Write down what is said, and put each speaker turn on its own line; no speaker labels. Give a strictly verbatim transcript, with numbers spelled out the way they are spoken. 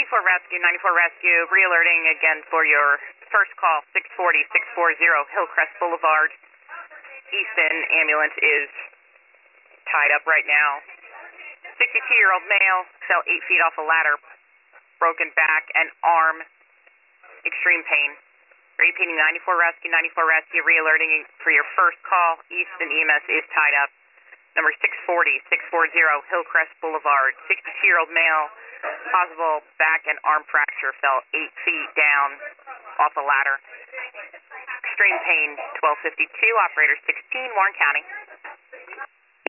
ninety-four Rescue, ninety-four Rescue, re-alerting again for your first call, six forty, six forty Hillcrest Boulevard. Easton ambulance is tied up right now. sixty-two-year-old male fell eight feet off a ladder, broken back and arm, extreme pain. Repeating, ninety-four Rescue, ninety-four Rescue, re-alerting for your first call. Easton E M S is tied up. Number six forty, six forty Hillcrest Boulevard. sixty-two-year-old male, possible back and arm fracture, fell eight feet down off a ladder. Extreme pain, twelve fifty-two, operator sixteen, Warren County.